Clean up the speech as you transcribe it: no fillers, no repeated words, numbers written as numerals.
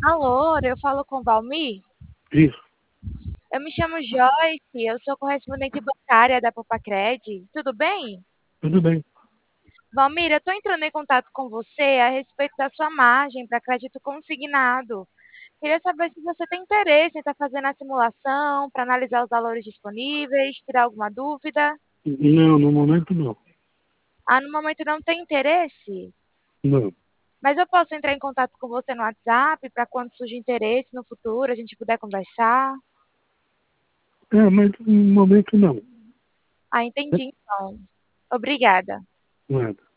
Alô, eu falo com o Valmir. Isso, Eu me chamo Joyce, eu sou correspondente bancária da Popacred. Tudo bem? tudo bem. Valmir, eu estou entrando em contato com você a respeito da sua margem para crédito consignado. Queria saber se você tem interesse em estar fazendo a simulação para analisar os valores disponíveis, tirar alguma dúvida. Não, no momento não. Ah, no momento não tem interesse? Não. Mas eu posso entrar em contato com você no WhatsApp para quando surgir interesse no futuro a gente puder conversar. Mas no momento não. Ah, entendi então. Obrigada. Nada.